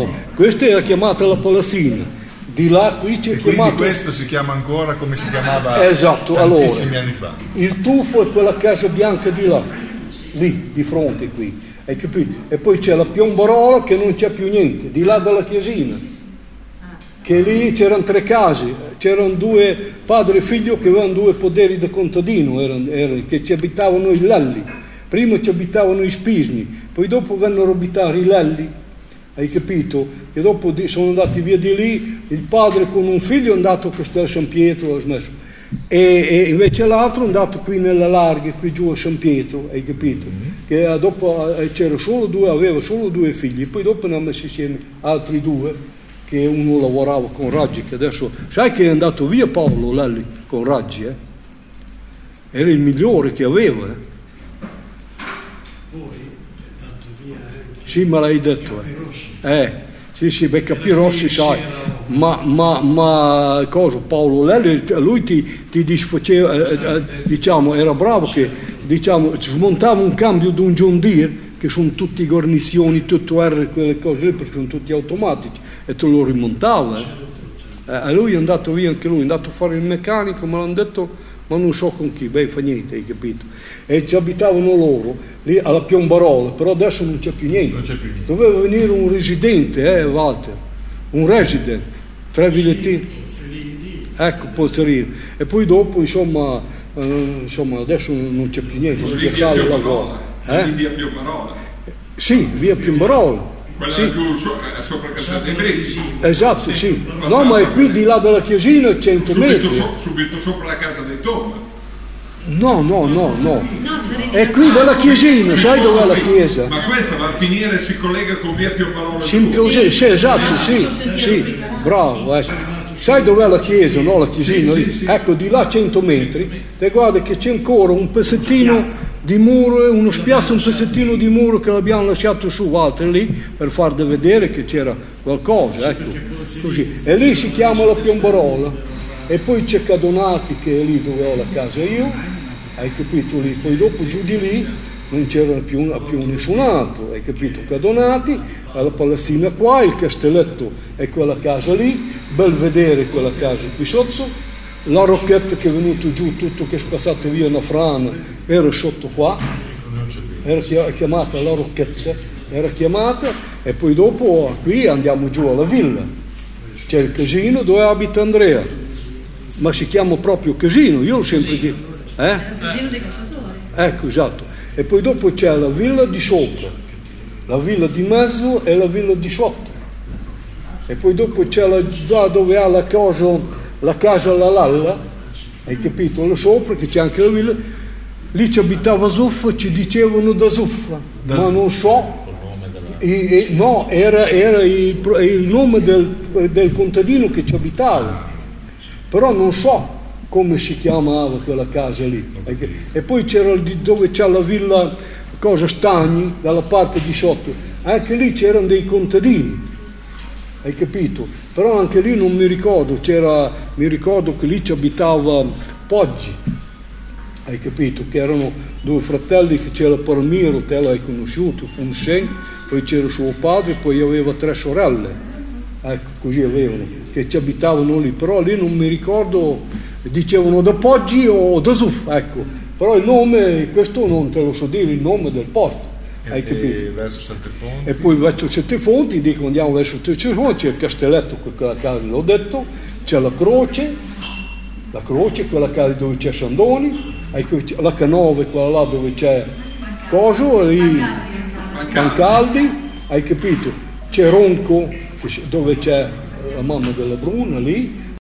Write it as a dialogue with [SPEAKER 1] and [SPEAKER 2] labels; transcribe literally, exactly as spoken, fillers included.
[SPEAKER 1] no, questa era chiamata la Palazzina. Di là qui c'è
[SPEAKER 2] e
[SPEAKER 1] chiamato...
[SPEAKER 2] quindi questo si chiama ancora come si chiamava
[SPEAKER 1] esatto,
[SPEAKER 2] tantissimi
[SPEAKER 1] allora,
[SPEAKER 2] anni fa.
[SPEAKER 1] Il tuffo è quella casa bianca di là, lì, di fronte qui, hai capito? E poi c'è la Piombarola che non c'è più niente, di là dalla chiesina, che lì c'erano tre case, c'erano due padre e figlio che avevano due poderi da contadino, erano, erano, che ci abitavano i Lalli. Prima ci abitavano i Spisni, poi dopo vennero a abitare i Lalli. Hai capito? E dopo sono andati via di lì, il padre con un figlio è andato a Castel San Pietro, ha smesso, e, e invece l'altro è andato qui nella Larga, qui giù a San Pietro, hai capito? Mm-hmm. Che dopo c'era solo due, aveva solo due figli, poi dopo ne ha messi insieme altri due, che uno lavorava con Raggi, che adesso, sai che è andato via Paolo Lalli con Raggi, eh? Era il migliore che aveva, eh? Sì, me l'hai detto, eh. eh sì, sì, beh, Capirossi, sai, ma, ma, ma cosa, Paolo Lalli, lui ti, ti disfaceva, eh, eh, diciamo, era bravo che, diciamo, smontava un cambio di un John Deere, che sono tutti guarnizioni, tutto R, quelle cose lì, perché sono tutti automatici, e te lo rimontava, eh. Eh, lui è andato via anche lui, è andato a fare il meccanico, me l'hanno detto, ma non so con chi, beh, fa niente, hai capito? E ci abitavano loro, lì alla Piombarola, però adesso non c'è più niente.
[SPEAKER 2] Non c'è più niente.
[SPEAKER 1] Doveva venire un residente, eh, Walter, un resident, tre bigliettini. Ecco, Pozzerino. E poi dopo, insomma, eh, insomma adesso non c'è più niente, si sale la gola.
[SPEAKER 3] Eh? Via Piombarola.
[SPEAKER 1] Sì, via Piombarola.
[SPEAKER 3] Quella
[SPEAKER 1] sì.
[SPEAKER 3] giù so, sopra Castel dei Brezzi.
[SPEAKER 1] Esatto, sì. sì. No, ma è qui di là dalla chiesina cento
[SPEAKER 3] subito
[SPEAKER 1] metri.
[SPEAKER 3] So, subito sopra la casa dei Tom.
[SPEAKER 1] No, no, no, no. È qui dalla chiesina, sai dov'è la chiesa?
[SPEAKER 3] Ma questa va a finire, si collega con via Piombarola.
[SPEAKER 1] Sì, sì, sì, esatto, sì, sì, bravo. Eh. Sai dov'è la chiesa, no? La chiesina? Sì, sì, sì. Ecco, di là cento metri, te guarda che c'è ancora un pezzettino di muro, uno spiazzo, un pezzettino di muro che l'abbiamo lasciato su Walter lì per far vedere che c'era qualcosa, ecco, così. E lì si chiama la Piombarola. E poi c'è Cadonati che è lì dove ho la casa io, hai capito lì, poi dopo giù di lì non c'era più, più nessun altro, hai capito? Cadonati, alla Palazzina qua, il Castelletto è quella casa lì, Belvedere quella casa qui sotto, la Rocchetta che è venuto giù, tutto che è spazzato via una frana, era sotto qua, era chiamata la Rocchetta, era chiamata, e poi dopo qui andiamo giù alla villa, c'è il casino dove abita Andrea. Ma si chiama proprio casino, io l'ho sempre detto. Eh?
[SPEAKER 4] Casino dei cacciatori.
[SPEAKER 1] Ecco, esatto. E poi dopo c'è la villa di sopra, la villa di mezzo e la villa di sotto. E poi dopo c'è la, là dove ha la casa, la casa alla Lalla, hai capito? Là sopra che c'è anche la villa. Lì ci abitava Zuffa, ci dicevano da Zuffa, da ma non so. E, e, no, era, era il, il nome del, del contadino che ci abitava. Però non so come si chiamava quella casa lì. E poi c'era dove c'è la villa cosa Stagni, dalla parte di sotto, anche lì c'erano dei contadini, hai capito? Però anche lì non mi ricordo, c'era, mi ricordo che lì ci abitava Poggi, hai capito? Che erano due fratelli, che c'era Palmiro, te l'hai conosciuto, Fonsen, poi c'era suo padre, poi aveva tre sorelle. Ecco, così avevano, che ci abitavano lì, però lì non mi ricordo, dicevano da Poggi o da Zuf, ecco, però il nome, questo non te lo so dire, il nome del posto, hai
[SPEAKER 2] e,
[SPEAKER 1] capito?
[SPEAKER 2] E verso Sette Fonti?
[SPEAKER 1] E poi verso Sette Fonti, dico andiamo verso Sette Fonti, c'è il Castelletto, quella casa l'ho detto, c'è la Croce, la Croce, quella casa dove c'è Sandoni, la Canove, quella là dove c'è Coso, lì, Pancaldi, hai capito? C'è Ronco, dove c'è la mamma della Bruna lì,